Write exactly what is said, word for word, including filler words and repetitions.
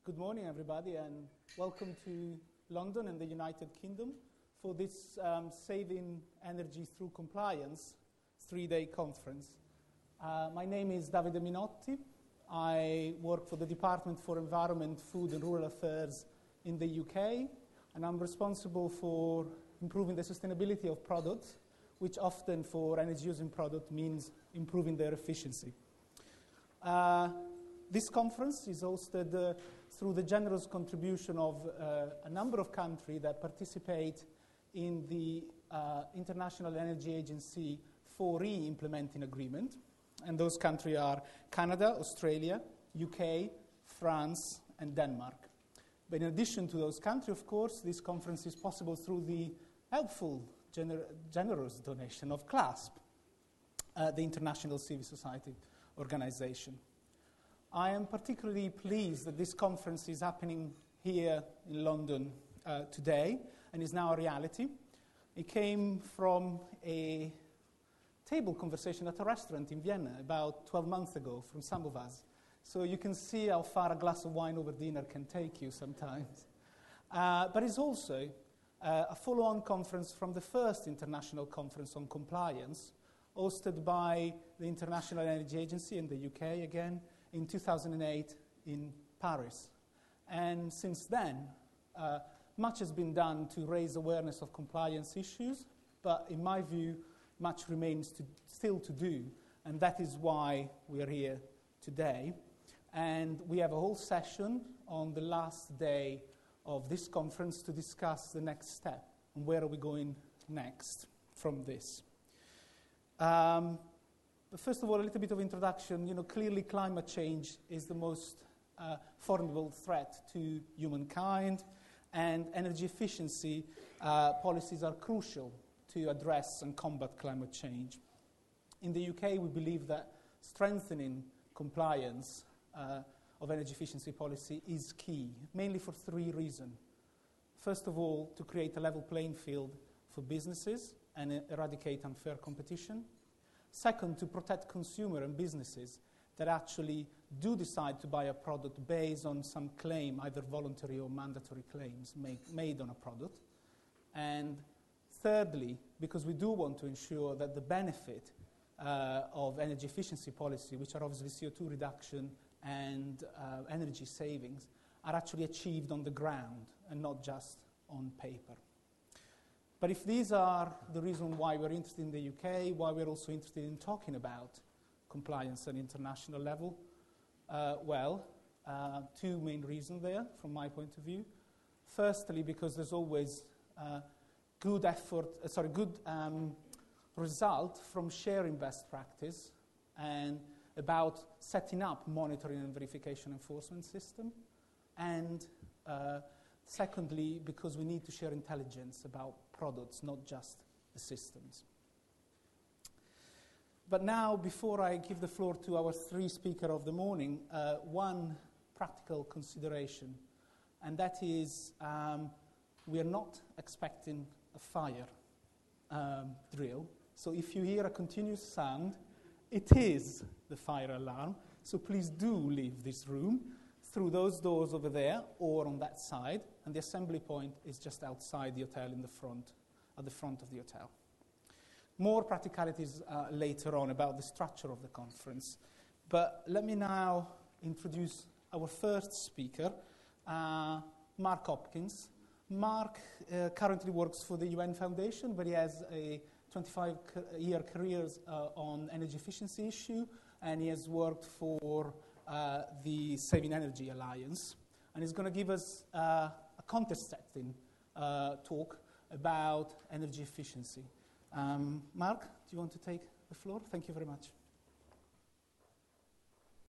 Good morning, everybody, and welcome to London and the United Kingdom for this um, Saving Energy Through Compliance three-day conference. Uh, my name is Davide Minotti. I work for the Department for Environment, Food and Rural Affairs in the U K, and I'm responsible for improving the sustainability of products, which often for energy-using products means improving their efficiency. Uh, this conference is hosted uh, through the generous contribution of uh, a number of countries that participate in the uh, International Energy Agency four E implementing agreement. And those countries are Canada, Australia, U K, France, and Denmark. But in addition to those countries, of course, this conference is possible through the helpful, gener generous donation of CLASP, uh, the International Civil Society Organization. I am particularly pleased that this conference is happening here in London uh, today and is now a reality. It came from a table conversation at a restaurant in Vienna about twelve months ago from some of us. So you can see how far a glass of wine over dinner can take you sometimes. Uh, but it's also uh, a follow-on conference from the first International Conference on Compliance, hosted by the International Energy Agency in the U K again, in two thousand eight in Paris. And since then, uh, much has been done to raise awareness of compliance issues, but in my view, much remains to, still to do, and that is why we are here today. And we have a whole session on the last day of this conference to discuss the next step and where are we going next from this. Um, But first of all, a little bit of introduction. You know, clearly climate change is the most uh, formidable threat to humankind, and energy efficiency uh, policies are crucial to address and combat climate change. In the U K, we believe that strengthening compliance uh, of energy efficiency policy is key, mainly for three reasons. First of all, to create a level playing field for businesses and eradicate unfair competition. Second, to protect consumers and businesses that actually do decide to buy a product based on some claim, either voluntary or mandatory claims make, made on a product. And thirdly, because we do want to ensure that the benefit uh, of energy efficiency policy, which are obviously C O two reduction and uh, energy savings, are actually achieved on the ground and not just on paper. But if these are the reasons why we're interested in the U K, why we're also interested in talking about compliance at international level, uh, well, uh, two main reasons there from my point of view. Firstly, because there's always uh, good effort, uh, sorry, good um, result from sharing best practice and about setting up monitoring and verification enforcement system. And uh, secondly, because we need to share intelligence about products, not just the systems. But now, before I give the floor to our three speakers of the morning, uh, one practical consideration, and that is um, we are not expecting a fire um, drill. So if you hear a continuous sound, it is the fire alarm. So please do leave this room through those doors over there or on that side, and the assembly point is just outside the hotel in the front, at the front of the hotel. More practicalities uh, later on about the structure of the conference, but let me now introduce our first speaker, uh, Mark Hopkins. Mark uh, currently works for the U N Foundation, but he has a twenty-five year career uh, on energy efficiency issue, and he has worked for Uh, the Saving Energy Alliance, and he's going to give us uh, a context-setting uh, talk about energy efficiency. Um, Mark, do you want to take the floor? Thank you very much.